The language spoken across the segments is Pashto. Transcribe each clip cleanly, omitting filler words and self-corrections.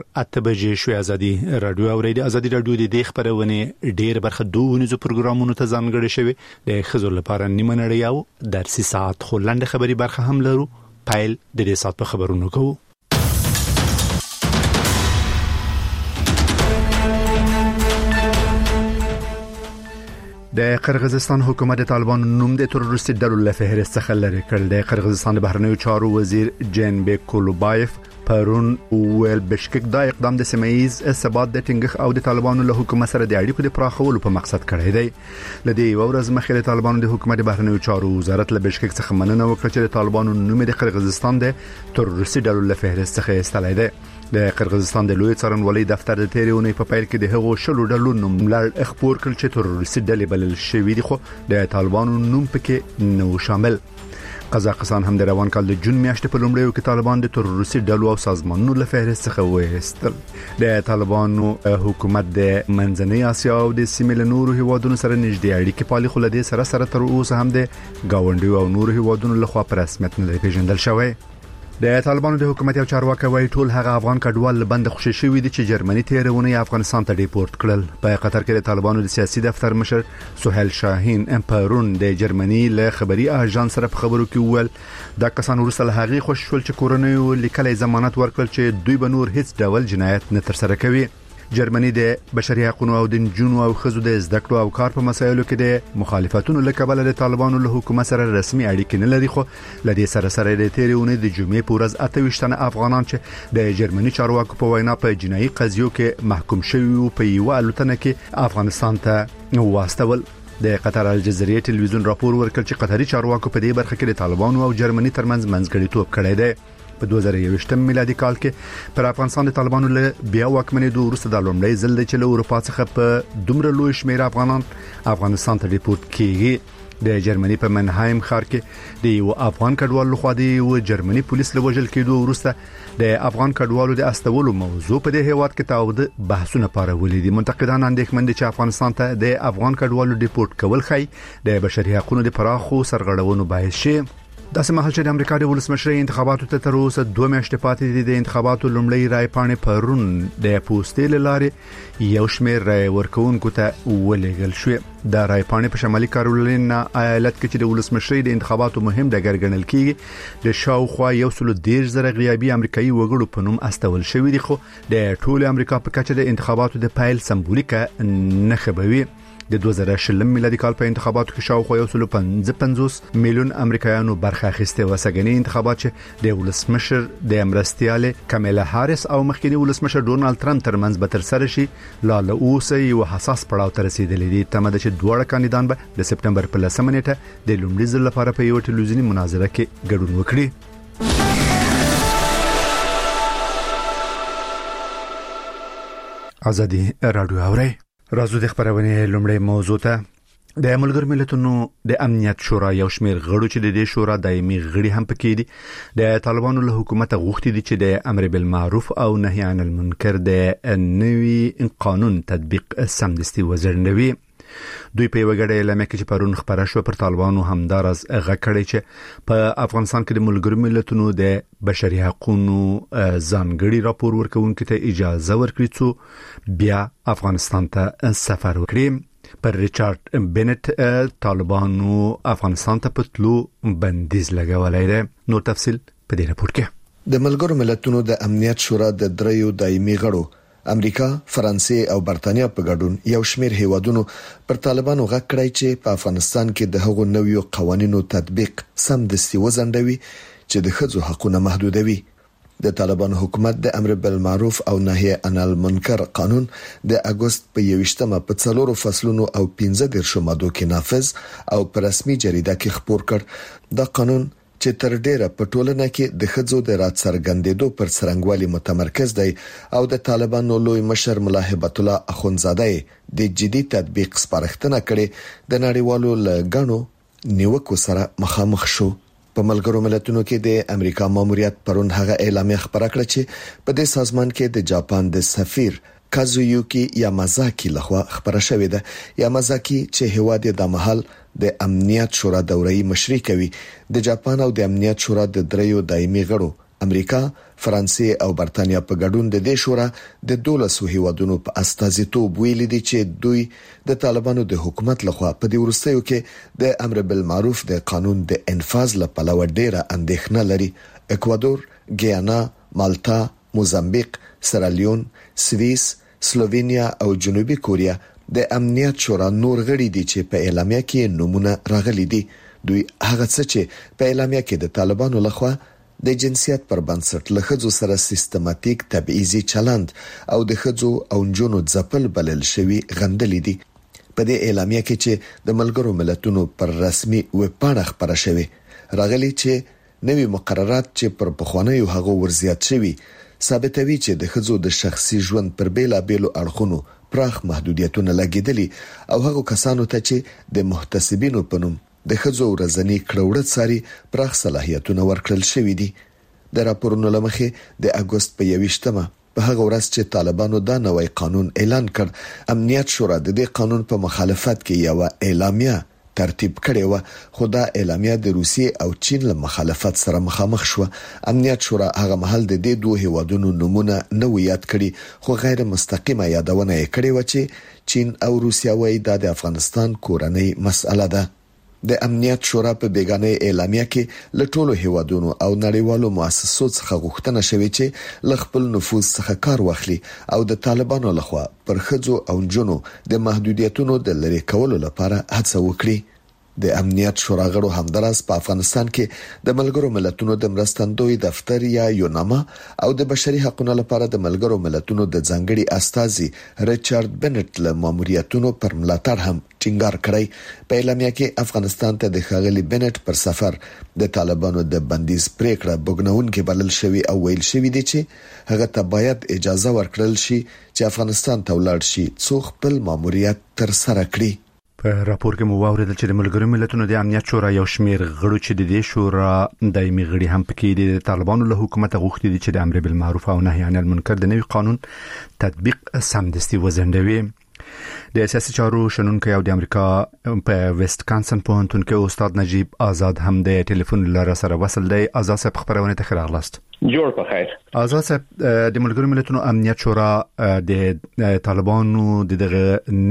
اتبجې شوې ازادي رادیو اوریدي. ازادي رادیو د خبرونه ډېر برخه دوه پروګرامونو ته ځانګړي شوی د خزو لپاره نیمه نړۍ او درسي ساعت خلند خبري برخه هم لرو. پایل د دې ساعت په خبرونو کوو. د قرغیزستان حکومت د طالبانو نوم د تروریستي ډلو له فهرست څخه لرې کړ. د قرغیزستان د بهرنیو چارو وزیر جنبک کولوبایف پرون ویل بشکک دا اقدام د سیمه‌ایز ثبات د ټینګښ او د طالبانو له حکومت سره د اړیکو د پراخولو په مقصد کړی دی. لدې ورځ مخکې د طالبانو د حکومت بهرنیو چارو وزارت له بشکک څخه مننه وکړه چې د طالبانو نوم د قرغیزستان د تروریستي ډلو له فهرست څخه ایستلی دی. د قرغیزستان د لوی څارنوالۍ دفتر د تیریونې په پیل کې د هغو شلو ډلو نوم لړ خبر کړ چې تروریستي ډلې بلل شوې دي، خو د طالبانو نوم پکې نو شامل. قزاقستان هم د روان کال د جون میاشتې په لومړیو کې طالبان د تروریستي ډلو او سازمانونو له فهرست څخه وایستل. د طالبانو حکومت د منځنۍ اسیا او د سیمې له نورو هیوادونو سره نږدې اړیکې پالي، خو له دې سره تر اوسه هم د گاونډیو او نورو هیوادونو لخوا په رسمیت نه پیژندل شوی. د طالبانو د حکومت یو چارواکي وایي ټول هغه افغان کډوال بند خوشي شوی دي چې جرمني تیرونه افغانستان ته ډیپورت کړل. په قطر کې د طالبانو د سیاسي دفتر مشر سهیل شاهین امپرون د جرمني له خبري اژانس سره په خبرو کې وویل دا کسان ورسره هغه خوش شول چې کورنۍ لیکلې ضمانت ورکړل چې دوی به نور هیڅ ډول جنایت نه تر سره کوي. جرمني د بشري حقوقو او د جنونو او خزو د زده کړو او کار په مسایلو کې د مخالفتونو له کبله د طالبانو له حکومت سره رسمي اړیکې نه لري، خو لدې سره د تیریونې د جمعې په ورځ 28 تنه افغانان چې د جرمني چارواکو په وینا په جنایي قضیو کې محکوم شوي او په یو الوتنه کې افغانستان ته واستول. د قطر الجزیره ټلویزیون راپور ورکړ چې قطري چارواکو په دې برخه کې د طالبانو او جرمني ترمنځ منځګړیتوب کړی دی. په 2021 میلادي کال کې پر افغانستان د طالبانو له بیا واکمنېدو وروسته د لومړي ځل د چله اروپا څخه په دومره لوی شمېر افغانان افغانستان ته ریپورت کیږي. د جرمني په منهایم ښار کې د یو افغان کډوال لخوا د یو جرمني پولیس له وژل کېدو وروسته د افغان کډوالو د استولو موضوع په دې هیواد کې تاوده بحثونه پارولې دي. منتقدان اندېښمن دي چې افغانستان ته د افغان کډوالو ډیپورت کول خي د بشري حقوقو د پراخو سرغړونو باعث شي. داسې مهال چې د امریکا د ولسمشرۍ انتخاباتو ته تر اوسه 2 میاشتې پاتې دي، د انتخاباتو لومړی رای پاڼې پرون د پوسټې لارې یو شمېر رای ورکوونکو ته ولېږل شوې. د رای پاڼې په شمالي کارولینا ایالت کې چې د ولسمشرۍ د انتخاباتو مهم ډګر ګڼل کیږي د شاوخوا 130,000 غیابي امریکایي وګړو په نوم استول شوی دي، خو د ټول امریکا په کچه د انتخاباتو د پایل سمبولیکه نه خبروي. د 2020 میلادي کال په انتخاباتو کې شاوخوا 155 میلیون امریکایانو برخه اخیسته و. سګنی انتخابات چې د ولسمشر د مرستياله کاملا هاریس او مخکنی ولسمشر ډونالد ترامپ ترمنځ به تر سره شي لا له اوسه یو حساس پړاو ته رسیدلی دي. تمه ده چې دوه کاندیدان به د سپټمبر په 10 نیټه د لومړي ځل لپاره په یو ټلویزیونی مناظره کې ګډون وکړي. ازادي رادیو اوري. راځو د خبرونه لومړی موضوع ته. د ملګرو ملتونو د امنیت شورا یو شمېر غړو چې د دې شورا دایمي غړي هم پکې دي د طالبانو له حکومت غوښتي دي چې د امر بالمعروف او نهي عن المنکر د نوي قانون تطبیق سمدستي وزیرنوي. دوی په وګړې اعلان کې چې پرون خبره شو پر طالبانو همدارز غکړی چې په افغانستان کې د ملګرو ملتونو د بشري حقوقو ځانګړي راپور ورکوونکو ته اجازه ورکړي چې بیا افغانستان ته سفر وکړي. پر ریچارډ بنت طالبانو افغانستان ته پتلو بندیز لګولای دی. نو تفصیل په دې راپور کې. د ملګرو ملتونو د امنیت شورا د دریو دایمي غړو امریکا، فرانسې او برتانیا په ګډون یو شمېر هیوادونو پر طالبانو غږ کړی چې په افغانستان کې د هغو نویو قوانینو تطبیق سمدستي وزندوي چې د ښځو حقوقونه محدودوي. د طالبانو حکومت د امر بالمعروف او نهي عن المنکر قانون د اگست په 21مه په 4 فصلونو او 15 ماده کې نافذ او په رسمي جریده کې خپور کړ. دا قانون چې تر ډیره په ټولنه کې د ښځو د راڅرګندېدو پر څرنګوالي متمرکز دی او د طالبانو لوی مشر ملا هبت الله اخونزاده د جدي تطبیق سپارښتنه کړې د نړیوالو لګڼو نیوکو سره مخامخ شو. په ملګرو ملتونو کې د امریکا ماموریت پرون هغه اعلامیه خبره کړه چې په دې سازمان کې د جاپان د سفیر کازویوکی یامازاکی لخوا خبره شوې ده. یامازاکی چې هیواد د محل د امنیت شورا دورې مشري کوي، د جاپان او د امنیت شورا د دریو دایمي غړو امریکا، فرانسې او برتانیا په ګډون د دې شورا د 12 هیوادونو په استازیتوب ویلي دي چې دوی د طالبانو د حکومت لخوا په دې ورستیو کې د امر بالمعروف د قانون د انفاذ لپاره ډیره اندېښنه لري. اکوادور، ګیانا، مالټا، موزمبیق، سیرالیون، سویس، سلووینیا او جنوبي کوریا د امنیت شورا نور غړي دي چې په اعلامیه کې نمونه راغلي دي. دوی هغه څه چې په اعلامیه کې د طالبانو لخوا د جنسیت پر بنسټ له ښځو سره سیستماتیک تبعیضي چلند او د ښځو او نجونو ځپل بلل شوی غندلې دي. په دې اعلامیه کې چې د ملګرو ملتونو پر رسمي ویب پاڼه خبره شوی راغلي چې نوي مقررات چې پر پخوانیو هغو ورزیات شوی ثابتوي چې د ښځو د شخصي ژوند پر بیلابېلو اړخونو پراخ محدودیتونه لګیدلي او هغو کسانو ته چې د محتسبینو په نوم د ښځو ورځنی کړوړت ساري پراخ صلاحیتونه ورکړل شوې دي. د راپورونو لمخې د اگست په 21مه په هغه ورځ چې طالبانو دا نوی قانون اعلان کړ، امنیت شورا د دې قانون په مخالفت کې یو اعلامیه ترتیب کړې و، خو دا اعلامیه د روسیې او چین له مخالفت سره مخامخ شو. امنیت شورا هغه مهال د دې دوه هیوادونو نمونه نه یاد کړي، خو غیر مستقیمه یادونه یې کړې و چې چین او روسیه وايي د افغانستان کورنۍ مسأله ده. د امنیت شورا په بیگانه اعلامیه کې له ټولو هیوادونو او نړیوالو مؤسسو څخه غوښتنه شوې چې له خپل نفوذ څخه کار واخلي او د طالبانو لخوا پر ښځو او نجونو د محدودیتونو د لرې کولو لپاره هڅه وکړي. د امنیت شورا غړو همداراز په افغانستان کې د ملګرو ملتونو د مرستندوی دفتر یا یوناما او د بشري حقوقو لپاره د ملګرو ملتونو د ځانګړي استازي ریچارډ بنټ له ماموریتونو پر ملاتړ هم ټینګار کړی. په اعلامیه کې افغانستان ته د ښاغلي بنټ پر سفر د طالبانو د بندیز پریکړه بګنونکې بلل شوی او ویل شوی دی چې هغه ته باید اجازه ورکړل شي چې افغانستان ته ولاړ شي څو خپل ماموریت تر سره کړي. په راپور کې مو واوریدل چې د ملګرو ملتونو د امنیت شورا یو شمیر غړو چې د دې شورا دایمي غړي هم پکې دي د طالبانو له حکومت غوښتي دي چې د امر بالمعروف او نهي عن المنکر د نوي قانون تطبیق سمدستي وزندوي. د سیاسي چارو شنونکو او د امریکا په ویسټکانسن پوهنتون کې استاد نجیب آزاد هم د ټلیفون لاره سره وصل دی. آزاد صاحب خبرونه ته راغلاست. جوړ په خیر. آزاد صاحب د ملګرو ملتونو امنیت شورا د طالبانو دغه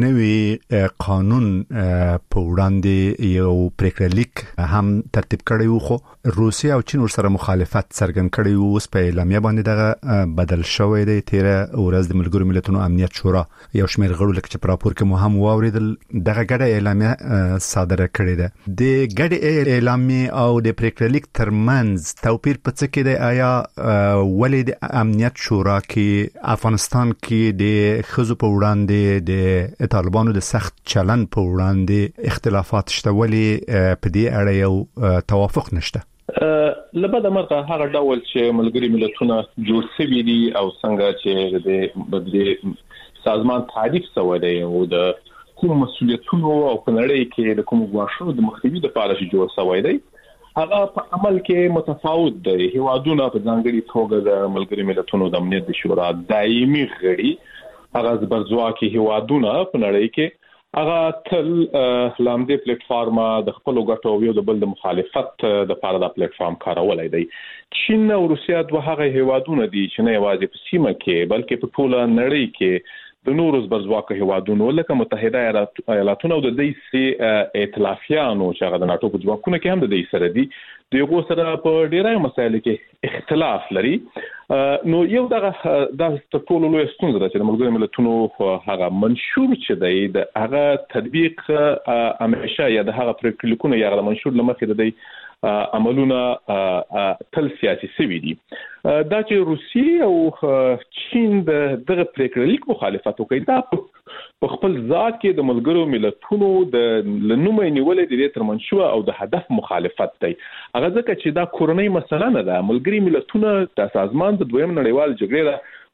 نوي قانون په وړاندې یو پریکړه لیک هم ترتیب کړی و، خو روسیه او چین ورسره مخالفت څرګند کړی و. اوس په اعلامیه باندې دغه بدل شوی دی. تیر ورځ د ملګرو ملتونو امنیت شورا یو شمیر غړو لکه چې په راپور کې مو هم واوریدل دغه ګډه اعلامیه صادره کړې ده. د ګډه اعلامیه او د پریکړه لیک ترمنځ توپیر په څه کې دی؟ آیا ولې د امنیت شورا کې افغانستان کې د خزو په وړاندې د طالبانو د سخت چلن په وړاندې اختلافات شته، ولې په دې اړه یو توافق نشته؟ لبد مرغه هغه ډول چې ملګری ملتونه جوړ شوي دي او څنګه چې د سازمان تعریف شوی دی او د کوم مسؤلیتونو او نړۍ کې د کوم غواړو د مخنیوي لپاره چې جوړ شوی دی هغه په عمل کې متفاوت دي. هیوادونه په ځانګړي توګه د ملګری ملتونو د امنیت شورا دایمي غړي هغه زبرځواکي هیوادونه په نړۍ کې هغه تل لاندې پلیټ فارم د خپل ګټو او د بل د مخالفت د لپاره د پلیټ فارم کارولای دی. چین او روسیه دوه هغه هیوادونه دي چې نه یوازې په سیمه کې بلکې په ټوله نړۍ کې د نورو زبرځواکو هیوادونو لکه متحده ایالاتونو او د دې سي ائتلافیانو چې هغه د ناتو په ځواکونو کې هم د دې سره دي د یو سره په ډیرای مسایلو کې اختلاف لري. نو یو دغه د ټولو لوی ستونزه ده چې د ملګرو ملتونو هغه منشور چې دی د هغه تطبیق همیشه یا د هغه پریکړلیکونه یا د منشور لمخې د عملونه تل سیاسي سوي دي. دا چې روسیه او چین دغه پریکړلیک مخالفت کوي دا په خپل ذات کې د ملګرو ملتونو د لنومې نیولې د دې ترمنشو او د هدف مخالفت دی. هغه ځکه چې دا کورنۍ مسله نه ده. ملګری ملتونه د سازمان د دویم نړیوال جګړې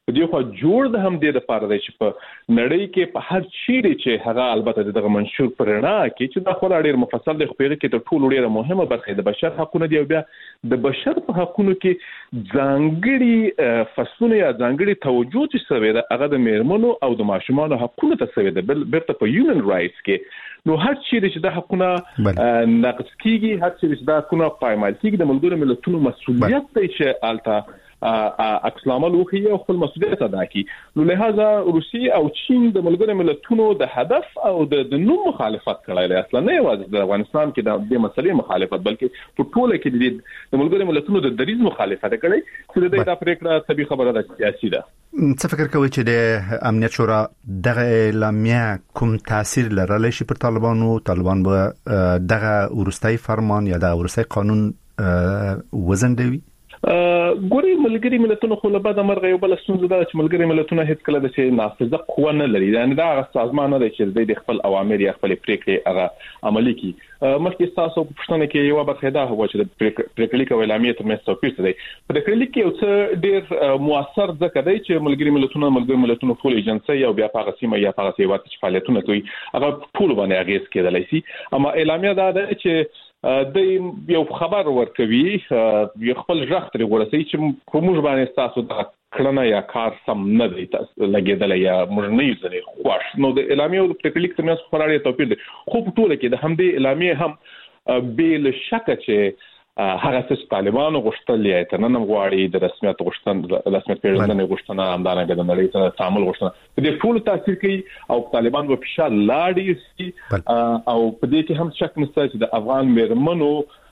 په دې خو جوړ د هم د لپاره دی چې په نړۍ کې په هر چیرې چې هغه البته دغه منشور پرنا کې چې دا خو ډېر مفصل دی، خو په کې د ټولو ډېره مهمه برخه د بشر حقوقو دی، او بیا د بشر په حقوقو کې ځانګړي فصلونه یا ځانګړي توجه چې سوي ده هغه د میرمنو او د ماشومانو حقوقو ته سوي ده، بیرته په هیومن رائټس کې. نو هر چیرې چې د حقوقونه نقض کیږي، هر چیرې چې د حقوقونه پایمال کیږي، د ملګرو ملتونو مسؤلیت دی چې الته عکس العمل وکړي او خپل مسؤلیت ادا کړي. نو لہذا روسیه او چین د ملګرو ملتونو د هدف او د نوم مخالفت کړای دی، اصلا نه یوازې د افغانستان کې د مسلې مخالفت بلکې په ټوله کې د ملګرو ملتونو د دریځ مخالفت کړي چې د دې پریکړه طبي خبره ده سیاسي ده. څه فکر کوئ چې د امنیت شورا دغه اعلامیه کوم تاثیر لرلی شي پر طالبان به دغه ورستای فرمان یا د ورستای قانون وزندوي؟ ګوري ملګری ملتونو خو له بعد مرغه یو بل ستونزه ده چې ملګری ملتونه هیڅ کله د څه نافذه قوه نه لري، یعنی دا سازمان نه دی چې د خپل اوامر یا خپل پریکړې هغه عملي کړي. مخکې تاسو په پښتنه کې یو برخه ده هو چې د پریکړې کوي اعلامیه تر مېستو پیښ دی. پریکړې کې یو څه ډېر موثر ځکه دی چې ملګری ملتونو ټول ایجنسي او بیا په سیمه یا په سیوات فعالیتونه کوي، هغه ټول باندې اغیز کېدلی شي. اما اعلامیه دا ده چې د یو خبر ورکوي، یو خپل ځخ تر ورسي چې کومج باندې تاسو د کړنه یا کار سم نه دی لګیدل یا موږ نه یې خوښ. نو د اعلامیه او د پریکړې ترمنځ خوري توپیر دی، خو په ټوله کې د همدې اعلامیه هم بیل شک چې هغه څه طالبانو غوښتل یا تنن غواړي د رسمیت پیژندنې غوښتنه همدارنګه د نړۍ سره تعامل غوښتنه د ټول تاثیر کوي او طالبان په فشار لاړي سي او په دې کې هم شک نشته چې د افغان میرمنو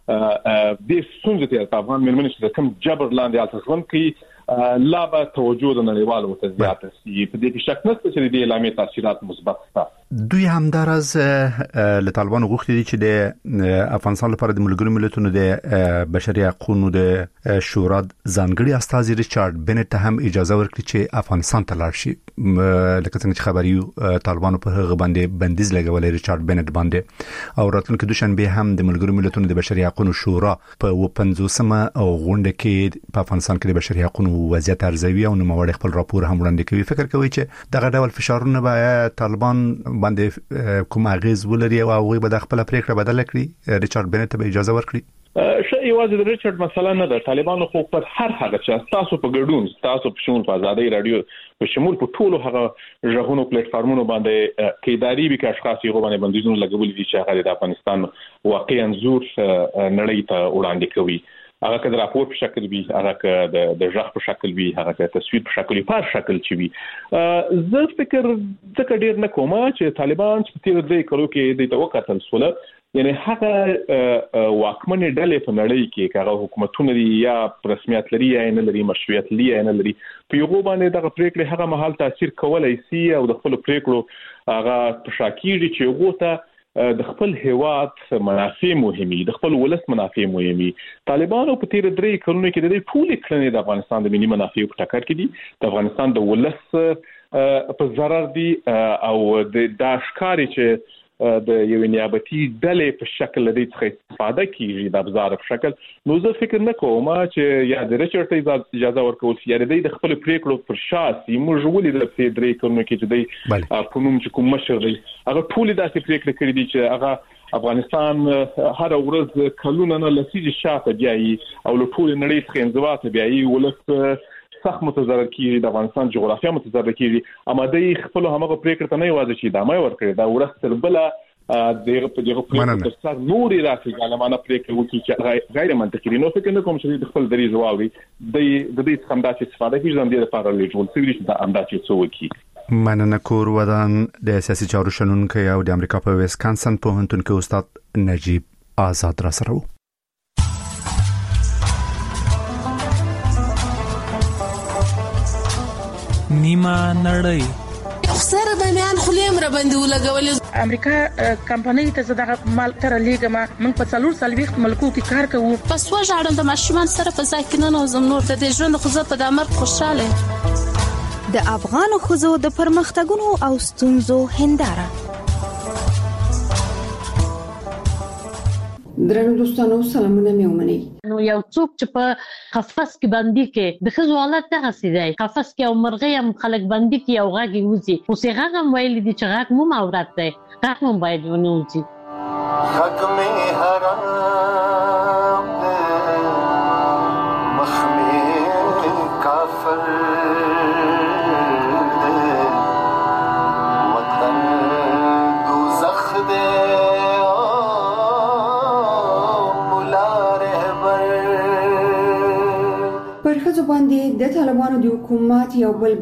د ستونزې ته افغان میرمنې چې کوم جبر لاندې الته ژوند کوي لا به توجه د نړیوالو متزیات سي. په دې کې شک نشته چې د اعلامیې تاثیرات مثبت دي. دوی همدارز له طالبانو غوښتي دي چې د افغانستان لپاره د ملګرو ملتونو د بشري حقوقو د شورا ځانګړي استازي ریچارډ بنټ ته هم اجازه ورکړي چې افغانستان ته لاړ شي. لکه څنګه چې خبري طالبانو په هغه باندې بندیز لګولې ریچارډ بنټ باندې، او راتلونکي دوشنبه هم د ملګرو ملتونو د بشري حقوقو شورا په 50مه غونډه کې په افغانستان کې د بشري حقوقو وضعیت ارزوي او نوموړي خپل راپور هم وړاندې کوي. فکر کوي چې دغه ډول فشارونه به طالبان باندې کوم اغیز ولري او هغه به د خپل پریکړه بدل کړي؟ ریچارډ بنټ به اجازه ورکړي؟ شي یوازې د ریچارډ مسله نه ده، طالبانو خو پر هر هغه چې تاسو په ګډون تاسو په شمول په آزادۍ رادیو په شمول په ټولو هغه ژغونو پلیټ فارمونو باندې کې اداري به اشخاص یې باندې بندیزونه لګولي دي چې هغه د افغانستان واقعي انزور نړۍ ته وړاندې کوي. هغه که د راپور په شکل وي، هغه که د ژغ په شکل وي، هغه که تصویر په شکل وي، په شکل چې وي. زه فکر ځکه ډیر نه کوم چې طالبان چې تیر دې کلو کې د توکتل سوله، یعنی هغه واکمنې ډلې په نړۍ کې هغه حکومتونه دي یا رسمیت لري یا نه لري، مشروعیت لري یا نه لري، په یو باندې دغه پریکړې هغه محل تاثیر کولای شي او د خپل پریکړو هغه تشکیل چې وګوته د خپل هیواد منافع مهمي، د خپل ولس منافع مهمي. طالبانو په تیر 3 کلونو کې د دې ټول کړنې د افغانستان د ملي منافع په ټکر کې دي، د افغانستان د ولس په ضرر دي او د اشکاري چې د یو نیابتي ډلې په شکل د دې څخه استفاده کیږي د ابزار په شکل. نو زه فکر نه کوم چې یا د ریچارډ اجازه ورکول شي یا د خپل پریکړو پر شاسي موږ ولې د 3 کلونو کې چې د قانون چې کوم مشر دی هغه ټول داسې پریکړې کړې دي چې هغه افغانستان هر ورځ کلونه نه لسیږي شاته بیاي او له ټول نړۍ څخه انزوا ته بیاي، ولس سخت متضرر کیږي، د افغانستان جغرافیه متضرر کیږي. اما د خپل همغه پریکړه ته نه یوازې چې دمه ورکړي دا ورسته بل دغه پریکړه تر نوري راځي غالمانه پریکړه وکړي چې غیر منطقي. نو فکر نه کوم چې د خپل دریځ واوري د دې څخه دا چې استفاده کیږي زم دې لپاره لېږل سوي چې دا امدا چې څو وکړي. مننه کور ودان د سیاسي چارو شنونکو او د امریکا په ویسکانسن پوهنتون کې استاد نجیب آزاد را سره. نیمه نړۍ سره د میان خلیم را باندې ولګول. امریکا کمپنۍ ته زړه مال تر لیګما موږ په 440 ملکو کې کار کوو. پس وژاړم د ماشومان سره په ځای کې نه نوزم نور د دې ژوند خو زه په دمر خوشاله. د افغان خوځو د پرمختګونو او ستونزو هنداره. درنو دوستانو سلامونه مې ومني. نو یو څوک چې په قفس کې باندې کې د خزو حالت دغه سیدای قفس کې او مرغۍ هم خلک باندې کې او غاګي وځي او څنګه هم ویل دي چې غاګ مو ماورات دی غاګ مو باید ونوځي غاګ مې حرام دی مخ مې کافر دی وطن دوزخ دی پر خزو باندې د طالبانو د حکومت یو بل